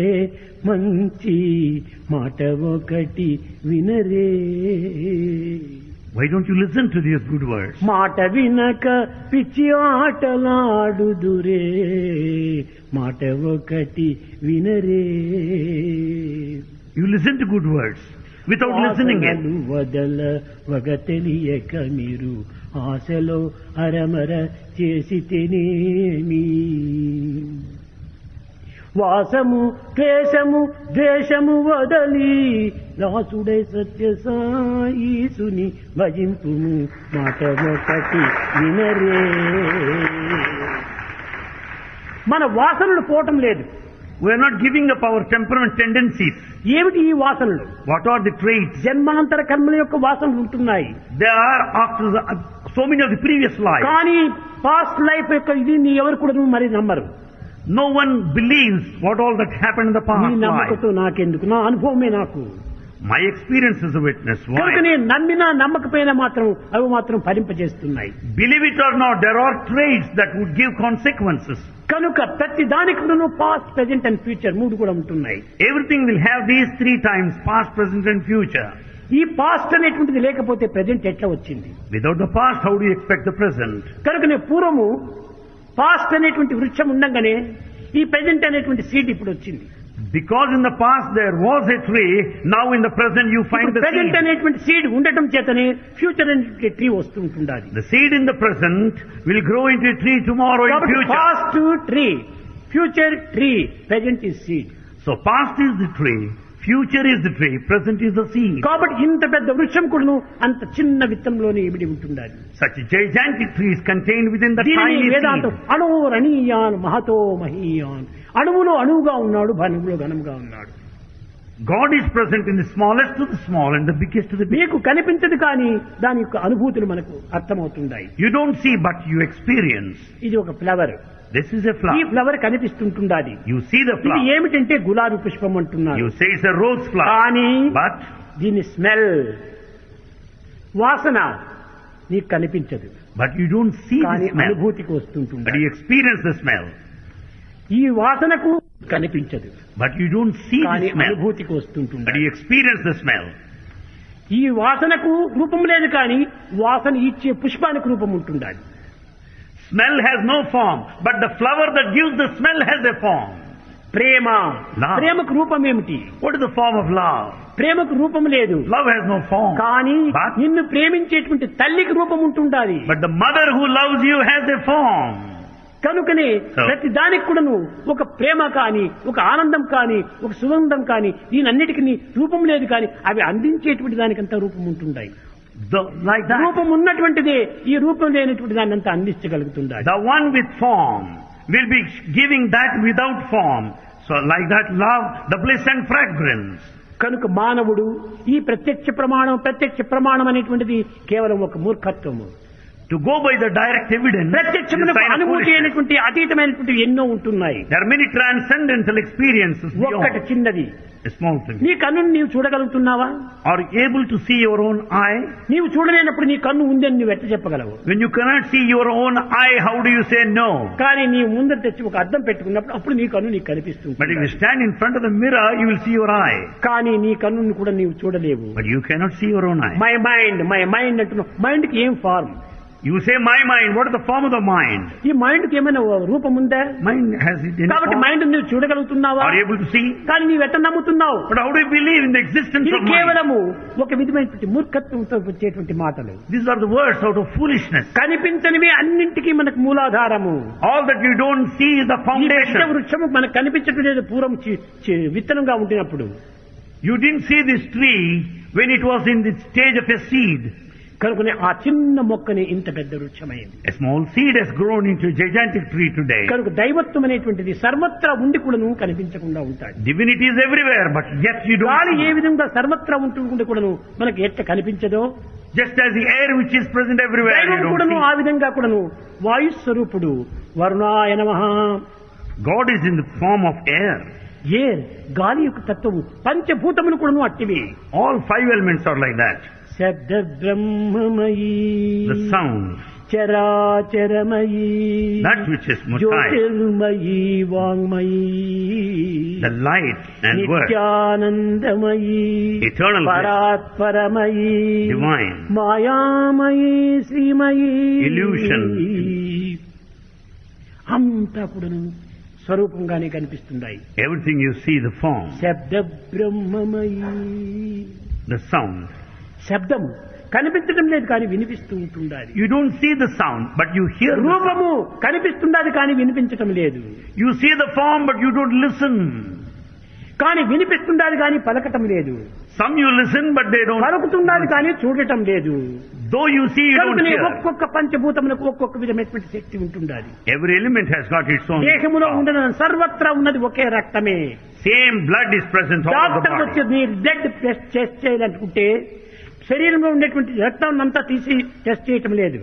మంచి మాట ఒకటి వినరే. Why don't you listen to these good words? మాట వినక పిచ్చి ఆటలాడుదురే మాట ఒకటి వినరే. You listen to good words without listening it. వాసనలు వదల వగ తెలియక మీరు ఆశలో అరమర చేసి తినేమి. వాసము క్లేశము ద్వేషము వదలి దాసుడై సత్య సాయిసుని భజింపుము మాట ఒకటి వినరే. మన వాసనలు పోవటం లేదు. We are not giving up our temperament tendencies. ఏమిటి ఈ వాసనలు? What are the traits? జన్మాంతర కర్మల యొక్క వాసనలు ఉంటున్నాయి. They are after the so many of the previous lives. కానీ పాస్ట్ లైఫ్ యొక్క ఇది నీ ఎవరు కూడా మరి నమ్మరు. No one believes what all that happened in the నీ past life. నమ్మకంతో నాకెందుకు, నా అనుభవమే నాకు. My experience is a witness. కనుక Why? నేను నమ్మినా నమ్మకపోయినా మాత్రం అవి మాత్రం ఫలింపజేస్తున్నాయి. Believe it or not, there are traits that would give consequences. కనుక ప్రతి దానికి పాస్ట్, ప్రెజెంట్ అండ్ ఫ్యూచర్ మూడు కూడా ఉంటున్నాయి. Everything will have these three times, past, present and future. ఈ పాస్ట్ అనేటువంటిది లేకపోతే ప్రెజెంట్ ఎట్లా వచ్చింది? Without the past, how do you expect the present? కనుకనే పూర్వము పాస్ట్ అనేటువంటి వృక్షం ఉండగానే ఈ ప్రెజెంట్ అనేటువంటి సీడ్ ఇప్పుడు వచ్చింది. Because in the past there was a tree, now in the present you find the present seed. అనేటువంటి సీడ్ ఉండటం చేతనే ఫ్యూచర్ అనేటువంటి ట్రీ వస్తూ ఉంటుండాలి. The seed in the present will grow into a tree tomorrow in కాబట్టి future. Past tree, future tree, present is seed. So past is the tree, future is the tree, present is the seed. కాబట్టి ఇంత పెద్ద వృక్షం కూడాను అంత చిన్న విత్తంలోనే ఇమిడి ఉంటుండాలి. Such gigantic trees contained within the దీనిని tiny వేదాంతం seed. అణోరణీయాన్ మహతో మహీయాన్, అణువులో అణువుగా ఉన్నాడు, ఘనములో ఘనముగా ఉన్నాడు. God is present in the smallest to the small and the biggest to the big. మీకు కనిపించదు కానీ దాని యొక్క అనుభూతులు మనకు అర్థమవుతుంటాయి. You don't see but you experience. ఇది ఒక ఫ్లవర్. This is a ఈ flower. ఫ్లవర్ కనిపిస్తుంటుండాలి. You see the ఇది flower. ఏమిటంటే గులాబీ పుష్పం అంటున్నారు. You say it's a rose flower. కానీ But దీని స్మెల్, వాసన నీకు కనిపించదు, but you don't see కానీ the smell. అనుభూతికి But వస్తుంటుంది. you experience the smell. ఈ వాసనకు కనిపించదు, But you don't see కానీ the smell. అనుభూతికి But వస్తుంటుంది. you experience the smell. ఈ వాసనకు రూపం లేదు కానీ వాసన ఇచ్చే పుష్పానికి రూపం ఉంటుండాలి. Smell has no form, but the flower that gives the smell has a form. Prema, Love. ప్రేమకు రూపం ఏమిటి? What is the form of love? ప్రేమకు రూపం లేదు, Love has no form. కానీ But- నిన్ను ప్రేమించేటువంటి తల్లికి రూపం ఉంటుండాలి. But the mother who loves you has a form. కనుకనే So- ప్రతి దానికి కూడాను ఒక ప్రేమ కానీ, ఒక ఆనందం కానీ, ఒక సుగంధం కానీ, దీనన్నిటికీ రూపం లేదు కానీ అవి అందించేటువంటి దానికంతా రూపం ఉంటుంటాయి. The, like that. రూపం ఉన్నటువంటిదే ఈ రూపం లేనటువంటి దాన్ని అంతా అందించగలుగుతుండాలి. The one with form will be giving that without form. So like that love, the bliss and fragrance. కనుక మానవుడు ఈ ప్రత్యక్ష ప్రమాణం, ప్రత్యక్ష ప్రమాణం అనేటువంటిది కేవలం ఒక మూర్ఖత్వము. To go by the direct evidence is a ప్రత్యక్షమునకు sign of అనుభూతి foolishness. అయినటువంటి అతీతమైనటువంటి ఎన్నో ఉంటున్నాయి. There are many transcendental experiences ఒక్కటి beyond చిన్నది, a small thing. నీ కన్నుని నీవు చూడగలుగుతున్నావా? Are you able to see your own eye? నీవు చూడలేనప్పుడు నీ కన్ను ఉందని నువ్వు ఎట్ట చెప్పగలవు? When you cannot see your own eye, how do you say no? కానీ నీ ముందర తెచ్చి ఒక అద్దం పెట్టుకున్నప్పుడు అప్పుడు నీ కన్ను నీకు But if కనిపిస్తుంది. you stand in front of the mirror, you will see your eye. కానీ నీ కన్నుని కూడా నీవు చూడలేవు. But you cannot see your own eye. My mind, my mind అంటున్నావు. మైండ్ కి ఏం form? You say my mind. What is the form of the mind? ఈ mind కి ఏమైనా రూపం ఉందా? Mind has it in కాబట్టి form? మైండ్ నువ్వు చూడగలుగుతున్నావా? Are you able to see? కానీ నీవు ఎట్ట నమ్ముతున్నావు? But how do you believe in the existence ఇది of mind? కేవలము ఒక విధమైనటువంటి మూర్ఖత్వంతో వచ్చేటువంటి మాటలు. These are the words out of foolishness. కనిపించనివి అన్నింటికీ మనకు మూలాధారము. All that you don't see is the ఈ పెద్ద foundation. వృక్షము మనకు కనిపించట్లేదు పూర్వం చి- చి- విత్తనంగా ఉండినప్పుడు. You didn't see this tree when it was in the stage of a seed. కనుకనే ఆ చిన్న మొక్కని ఇంత పెద్ద వృక్షమైంది. A small seed has grown into a gigantic tree today. కనుక దైవత్వం అనేటువంటిది సర్వత్రా ఉండి కూడాను కనిపించకుండా ఉంటాడు. Divinity is everywhere, but yet you don't గాలి ఏ see. విధంగా సర్వత్రా ఉంటుండే కూడాను మనకి ఎట్ట కనిపించదో, Just as the air which is present everywhere, you దైవం don't కూడాను ఆ see. విధంగా కూడాను వాయు స్వరూపుడు. వరుణాయ నమః. God is in the form of air. ఏర్, గాలి యొక్క తత్వము. పంచభూతములు కూడాను అట్టివి. All five elements are like that. శబ్ద బ్రహ్మమయీ, The sound, చరాచరమయీ, that which is mutai, Jyothirmayi వాంగ్మయీ, the light and word, నిత్యానందమయీ, eternal bliss, పరాత్పరమయీ, divine, మాయామయీ, శ్రీమయీ, Illusion. అంతా కూడాను స్వరూపంగానే కనిపిస్తున్నాయి. everything you see, the form, శబ్ద బ్రహ్మమయీ. the sound. శబ్దము కనిపించడం లేదు కానీ వినిపిస్తూ ఉంటుండాలి. You don't see the sound, but you hear the sound. రూపము కనిపిస్తుండాలి కానీ వినిపించటం లేదు. You see the form, but you don't listen. కానీ వినిపిస్తుండాలి కానీ పలకటం లేదు. Some you listen, but they don't. పలుకుతుండాలి కానీ చూడటం లేదు. Though you see, you don't కనుకనే hear. ఒక్కొక్క పంచభూతములకు ఒక్కొక్క విధమైనటువంటి శక్తి ఉంటుండాలి. Every element has got its own దేహములో power. ఉండన సర్వత్రా ఉన్నది ఒకే రక్తమే. Same blood is present all over the doctor వచ్చి body. మీరు బ్లడ్ టెస్ట్ చేయాలనుకుంటే శరీరంలో ఉండేటువంటి రక్తం అంతా తీసి టెస్ట్ చేయటం లేదు.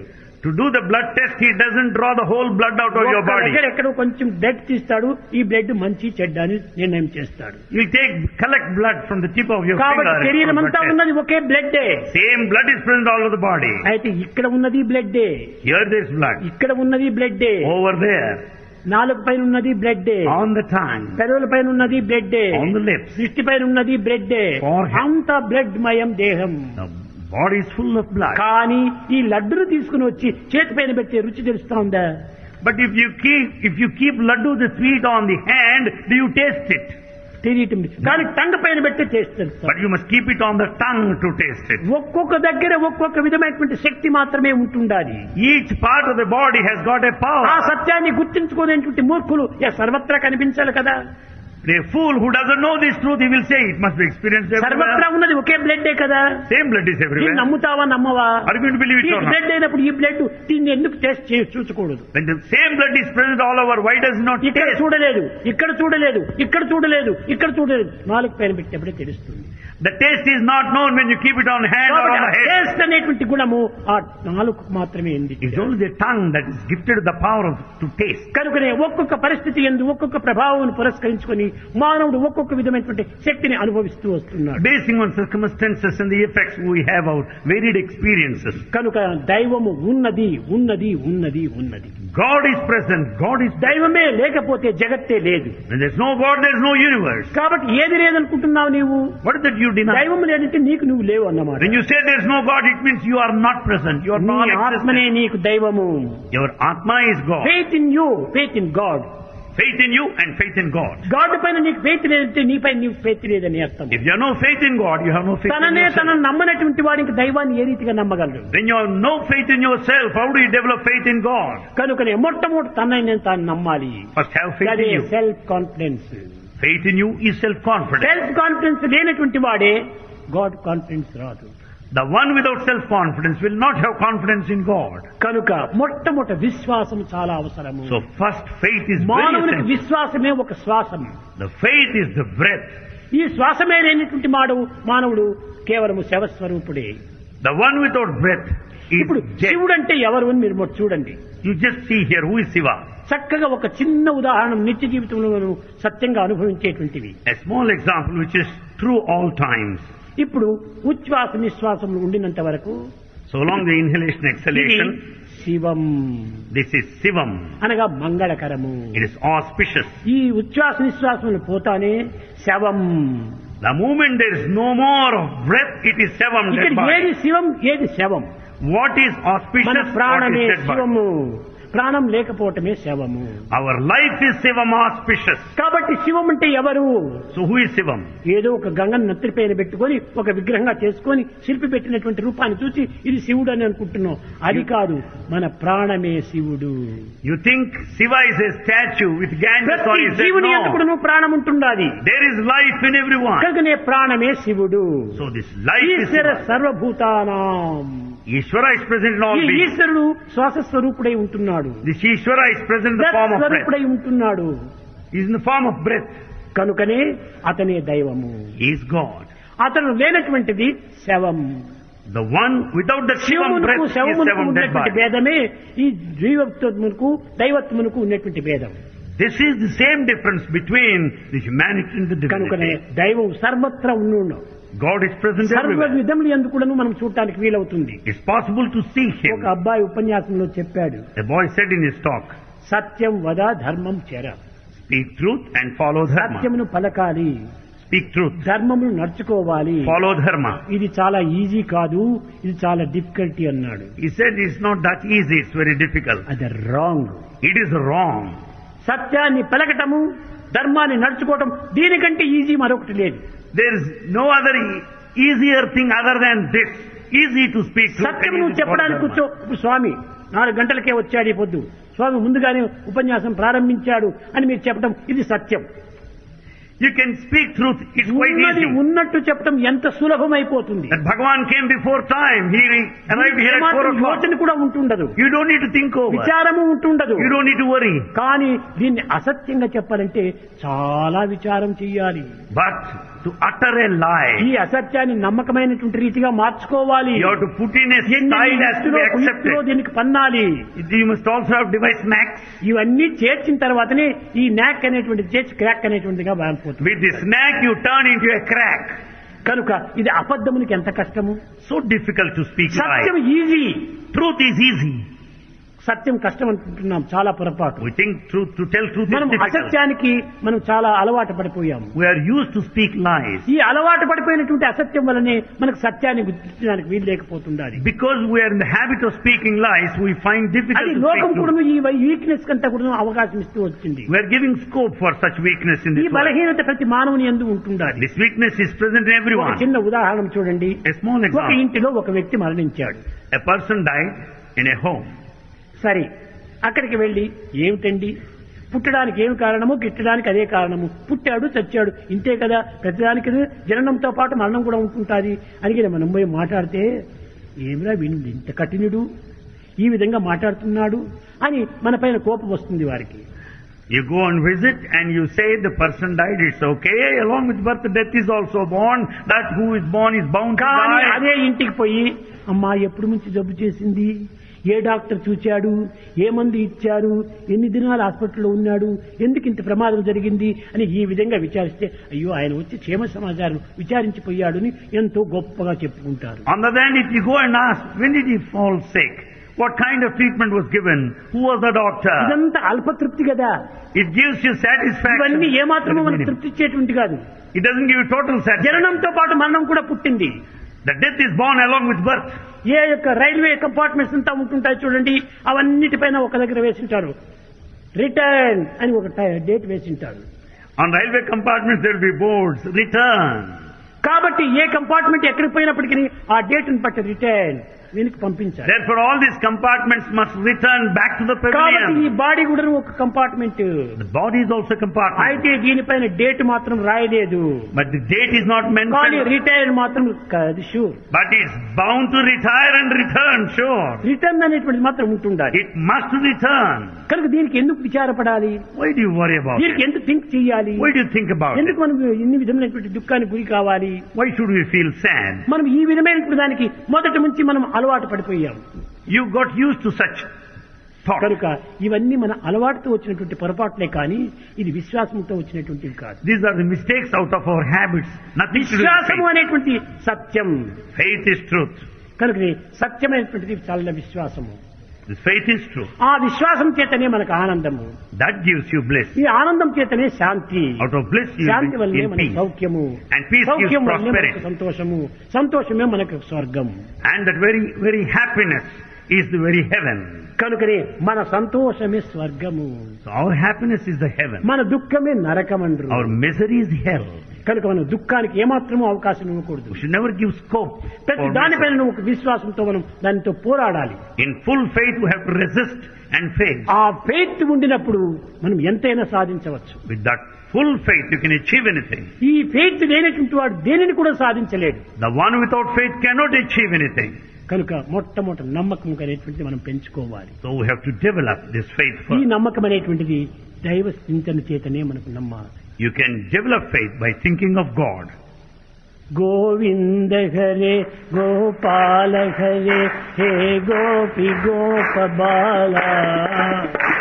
To do the blood test, he doesn't draw the whole blood out of your ఒక్క body. దగ్గర ఎక్కడో కొంచెం బ్లడ్ తీస్తాడు, ఈ బ్లడ్ మంచి చెడ్డ అని నిర్ణయం చేస్తాడు. He'll take, collect blood from the tip of your కాబట్టి finger. శరీరం for అంతా blood ఉన్నది ఒకే బ్లడ్డే. test. Same blood is present all over the body. అయితే ఇక్కడ ఉన్నది బ్లడ్డే, Here there is blood. ఇక్కడ ఉన్నది బ్లడ్డే, Over there, నాలుగు పైన ఉన్నది బ్లడ్డే, on the tongue, పెదవుల పైన ఉన్నది బ్లడ్డే, on the lips. దృష్టి పైన ఉన్నది బ్లడ్డే. Forehead. అంతా బ్లడ్ మయం దేహం. The body is full of blood. కానీ ఈ లడ్డును తీసుకుని వచ్చి చేతి పైన పెట్టే రుచి తెలుస్తా ఉందా? But if you keep, if you keep laddu, the sweet on the hand, do you taste it? తెలియటం లేదు. కానీ టంగ్ పైన పెట్టి టేస్ట్ తెలుస్తా. But you must keep it on the tongue to taste it. ఒక్కొక్క దగ్గర ఒక్కొక్క విధమైనటువంటి శక్తి మాత్రమే ఉంటుండాలి. Each part of the body has got a ఆ power. సత్యాన్ని గుర్తించుకోలేనటువంటి మూర్ఖులు ఇక సర్వత్రా కనిపించాలి కదా. A fool who doesn't know this truth, he will say it must be experienced సర్వత్రా everywhere. ఉన్నది ఒకే బ్లడ్డే కదా. Same blood is దీన్ని everywhere. నమ్ముతావా నమ్మవా? Are you going to believe it ఈ or not? బ్లడ్ అయినప్పుడు ఈ బ్లడ్ దీన్ని ఎందుకు టేస్ట్ చేసి చూసుకోకూడదు? When the same blood is present all over, why does it not ఇక్కడ taste? చూడలేదు, ఇక్కడ చూడలేదు, ఇక్కడ చూడలేదు, ఇక్కడ చూడలేదు, నాలుగు పైన పెట్టినప్పుడే తెలుస్తుంది. The taste is not known when you keep it on hand or on the head. Taste అనేటువంటి గుణము ఆ నాలుగు మాత్రమే ఉంది. It's only the tongue that is gifted the power of, to taste. కనుకనే ఒక్కొక్క పరిస్థితి ఎందు ఒక్కొక్క ప్రభావం పురస్కరించుకొని మానవుడు ఒక్కొక్క విధమైనటువంటి శక్తిని అనుభవిస్తూ వస్తున్నాడు. Basing on circumstances and the effects we have our varied experiences. కనుక దైవము ఉన్నది ఉన్నది ఉన్నది ఉన్నది. God is present. God is దైవమే లేకపోతే జగత్తే లేదు. When there's no God, there's no universe. కాబట్టి ఏది లేదనుకుంటున్నావు నీవు? What is that you deny? దైవం లేదంటే నీకు నువ్వు లేవు అన్నమాట. When you say there's no God, it means you are not present. You are నీ non-existent. ఆత్మనే నీకు దైవము. Your Atma is God. Faith in you, faith in God. Faith in you and faith in God. God పైన నీకు faith లేదంటే నీపై నీకు faith లేదని అర్థం. If you have no faith in God, you have no faith in తననే yourself. తనను నమ్మనటువంటి వాడికి దైవాన్ని ఏ రీతిగా నమ్మగలడు? When you have no faith in yourself, how do you develop faith in God? కనుకనే మొట్టమొదటి తనని తాను నమ్మాలి. First have faith అదే in you. Self confidence. Faith in you is self-confidence. Self confidence లేనటువంటి వాడే గాడ్ కాన్ఫిడెన్స్ రాదు. The one without self-confidence will not have confidence in God. కనుక మొట్టమొదటి విశ్వాసం చాలా అవసరము. So first faith is very మానవునికి essential. విశ్వాసమే ఒక శ్వాసం. The faith is the breath. ఈ శ్వాసమే లేనటువంటి మాడు మానవుడు కేవలము శవస్వరూపుడే. The one without breath is ఇప్పుడు dead. శివుడు అంటే ఎవరు అని మీరు మొదట చూడండి. You just see here who is Shiva. చక్కగా ఒక చిన్న ఉదాహరణ నిత్య జీవితంలో మనం సత్యంగా అనుభవించేటువంటివి. A small example which is true all times. ఇప్పుడు ఉచ్ఛ్వాస నిశ్వాసములు ఉండినంత వరకు So long the inhalation ఇది exhalation, Shivam this is Shivam. అనగా మంగళకరము. It is auspicious. ఈ ఉచ్ఛ్వాస నిశ్వాసములు పోతానే శవం. The moment there is no more of breath, it is Shivam, ఇక్కడ dead body. ఏది శివం ఏది శవం? What is మన auspicious? What ప్రాణమే is dead body? శివము, ప్రాణం లేకపోవటమే శవము. Our life is Shivam auspicious. కాబట్టి శివం అంటే ఎవరు? So who is Shivam? ఏదో ఒక గంగను నెత్తిపైన పెట్టుకొని ఒక విగ్రహంగా చేసుకొని శిల్పి పెట్టినటువంటి రూపాన్ని చూసి ఇది శివుడు అని అనుకుంటున్నాం. అది కాదు, మన ప్రాణమే శివుడు. You think Shiva is a statue with Ganges on ప్రతి his head? జీవుని No. ఎందుకు నువ్వు ప్రాణం ఉంటుండాలి. There is life in everyone. కనుకనే ప్రాణమే శివుడు. So this life is Eshwara Shiva. సర్వభూతానాం. Ishvara is present in all ఈ beings. ఈశ్వరుడు శ్వాస స్వరూపుడై ఉంటున్నాడు. This Ishvara is present in the form of breath. స్వరూపుడై ఉంటున్నాడు. He is in the form of breath. కనుకనే అతనే దైవము. He is God. అతను లేనటువంటిది శవం. The one without the Shivam శివమునకు breath is శవమునకు Shivam, dead ఉన్నటువంటి body. భేదమే ఈ జీవత్వమునకు దైవత్వమునకు ఉన్నటువంటి భేదం. This is the same difference between the humanity and the కనుకనే divinity. దైవం సర్వత్రా ఉండు. God is present సర్వ everywhere. విధములు ఎందుకు మనం చూడటానికి వీలవుతుంది. It's possible to see ఒక Him. అబ్బాయి ఉపన్యాసంలో చెప్పాడు, The boy said in his talk, సత్యం వద ధర్మం చెర. speak truth and follow dharma. సత్యమును పలకాలి, Speak truth. ధర్మమును నడుచుకోవాలి. Follow dharma. ఇది చాలా ఈజీ కాదు, ఇది చాలా డిఫికల్టీ అన్నాడు. He said it's not that easy, it's very difficult. అది రాంగ్. It is wrong. సత్యాన్ని పలకటము, ధర్మాన్ని నడుచుకోవటం దీనికంటే ఈజీ మరొకటి లేదు. There is no other e- easier thing other than this. Easy to speak truth. Satyam and నువ్వు easy to follow చెప్పడానికి dharma. కూర్చో. ఇప్పుడు స్వామి నాలుగు గంటలకే వచ్చాడు ఈ పొద్దు, స్వామి ముందుగానే ఉపన్యాసం ప్రారంభించాడు అని మీరు చెప్పడం ఇది సత్యం. You can speak truth. It's quite ఉన్నది easy. ఉన్నట్టు చెప్పడం ఎంత సులభమైపోతుంది. That Bhagavan came before time. He arrived here at four ఏమాత్రం o'clock. యోచన కూడా ఉంటుండదు, You don't need to think over. విచారము ఉంటుండదు. You don't need to worry. కానీ దీన్ని అసత్యంగా చెప్పాలంటే చాలా విచారం చెయ్యాలి. But to utter a lie, ఈ అసత్యాన్ని నమ్మకమైనటువంటి రీతిగా మార్చుకోవాలి. you have to put in a ఎన్ని style as to be యుక్తిలో, కుయుక్తిలో accepted. దీనికి పన్నాలి. You must also have devised snacks. ఇవన్నీ చేర్చిన తర్వాతనే ఈ నాక్ అనేటువంటి చేర్చి క్రాక్ అనేటువంటిగా మారిపోతుంది. With the snack you turn into a crack. కనుక ఇది అబద్ధమునికి ఎంత కష్టము. So difficult to speak సత్యం lie. Easy, Truth is easy. సత్యం కష్టం అనుకుంటున్నాం. చాలా పొరపాటు. We think truth, to tell truth is మనం difficult. అసత్యానికి మనం చాలా అలవాటు పడిపోయాము. We are used to speak lies. ఈ అలవాటు పడిపోయినటువంటి అసత్యం వల్లనే మనకు సత్యాన్ని గుర్తించడానికి వీలు లేకపోతుండాలి. Because we are in the habit of speaking lies, we find difficult అది to లోకం speak కూడా truth. ఈ వీక్నెస్ కంతా కూడా అవకాశం ఇస్తూ వచ్చింది. We are giving scope for such weakness in ఈ this world. బలహీనత ప్రతి మానవుని యందు ఉంటుండాలి. This weakness is present in ఒక everyone. చిన్న ఉదాహరణ చూడండి. A small ఒక example. ఇంటిలో ఒక వ్యక్తి మరణించాడు. A person died in a home. సరే, అక్కడికి వెళ్లి ఏమిటండి పుట్టడానికి ఏమి కారణము, గిట్టడానికి అదే కారణము, పుట్టాడు చచ్చాడు ఇంతే కదా, ప్రతిదానికి జననంతో పాటు మరణం కూడా ఉంటుంటుంది అని మనం పోయి మాట్లాడితే ఏమిరా వీడు ఇంత కఠినుడు, ఈ విధంగా మాట్లాడుతున్నాడు అని మన పైన కోపం వస్తుంది వారికి. You go and visit and you say the person died, it's okay, along with birth death is also born, that who is born is bound to కానీ die. అదే ఇంటికి పోయి అమ్మా ఎప్పుడు నుంచి జబ్బు చేసింది, ఏ డాక్టర్ చూచాడు, ఏ మందు ఇచ్చారు, ఎన్ని దినాలు హాస్పిటల్లో ఉన్నాడు, ఎందుకు ఇంత ప్రమాదం జరిగింది అని ఈ విధంగా విచారిస్తే అయ్యో ఆయన వచ్చి క్షేమ సమాచారం విచారించిపోయాడు అని ఎంతో గొప్పగా చెప్పుకుంటారు. On the other hand, if you go and ask, when did he fall sick? What kind of treatment was given? Who was the doctor? ఇదంతా అల్పతృప్తి కదా. It gives you satisfaction. ఇవన్నీ ఏమాత్రమో మనకు తృప్తి ఇచ్చేటువంటి కాదు. It doesn't give you total satisfaction. జననంతో పాటు మరణం కూడా పుట్టింది. The death is born along with birth. ఏ యొక్క రైల్వే కంపార్ట్మెంట్స్ అంతా ఉంటుంటాయి చూడండి, అవన్నిటిపైన ఒక దగ్గర వేసింటారు రిటర్న్ అని ఒక డేట్ వేసింటారు. On railway compartments there will be boards, return. కాబట్టి ఏ కంపార్ట్మెంట్ ఎక్కడికి పోయినప్పటికీ ఆ డేట్ ని బట్టి రిటర్న్ వెనక్కి పంపించాలి. Therefore all these compartments must return back to the కాబట్టి ఈ pavilion. బాడీ కూడా ఒక compartment. The body is also a compartment. అయితే దీనిపైన డేట్ మాత్రం రాయలేదు, But the date is not కానీ mentioned. రిటైర్ మాత్రం అది sure. But it's bound to retire and return, sure. Return అనేటువంటిది మాత్రం ఉంటుండాలి. It must return. కనుక దీనికి ఎందుకు విచారపడాలి, Why do you worry about దీనికి it? ఎందుకు థింక్ చేయాలి, Why do you think about ఎందుకు it? మనం ఇన్ని విధమైనటువంటి దుఃఖానికి గురి కావాలి. Why should we feel sad? మనం ఈ విధమైనటువంటి దానికి మొదటి నుంచి మనం అలవాటు పడిపోయాం. You got used to such thought. కనుక ఇవన్నీ మన అలవాటుతో వచ్చినటువంటి పొరపాట్లే కానీ ఇది విశ్వాసంతో వచ్చినటువంటివి కాదు. These are the mistakes out of our habits. Nothing to do with విశ్వాసము faith. అనేటువంటి సత్యం. Faith is truth. కనుక సత్యమైనటువంటిది చాలా విశ్వాసము. This faith is truth. ఆ విశ్వాసం చేతనే మనకు ఆనందము, That gives you bliss. ఈ ఆనందం చేతనే శాంతి, Out of bliss you Shanti will be వల్లనే in మనకు peace. సౌఖ్యము, And peace gives సౌఖ్యం వల్లనే మనకు prosperity. సంతోషము, సంతోషమే మనకు స్వర్గం. And that very, very happiness is the very heaven. కనుకనే మన సంతోషమే స్వర్గము, So our happiness is the heaven. మన దుఃఖమే నరకమండ్రు. Our misery is hell. కనుక మన దుఃఖానికి ఏమాత్రమూ అవకాశం ఇవ్వకూడదు. We should never give scope ప్రతి for దానిపైన misery. నువ్వు ఒక విశ్వాసంతో మనం దానితో పోరాడాలి. In full faith we have to resist and face. ఆ ఫెయిత్ ఉండినప్పుడు మనం ఎంతైనా సాధించవచ్చు. With that full faith you can achieve anything. ఈ ఫెయిత్ లేనటువంటి వాడు దేనిని కూడా సాధించలేడు. The one without faith cannot achieve anything. కనుక మొట్టమొదటి నమ్మకం అనేటువంటిది మనం పెంచుకోవాలి. So we have to develop this faith ఈ first. నమ్మకం అనేటువంటిది దైవ చింతన చేతనే మనకు నమ్మాలి. You can develop faith by thinking of God. Govinda Hare Gopala Hare హే గోపి గోప బాల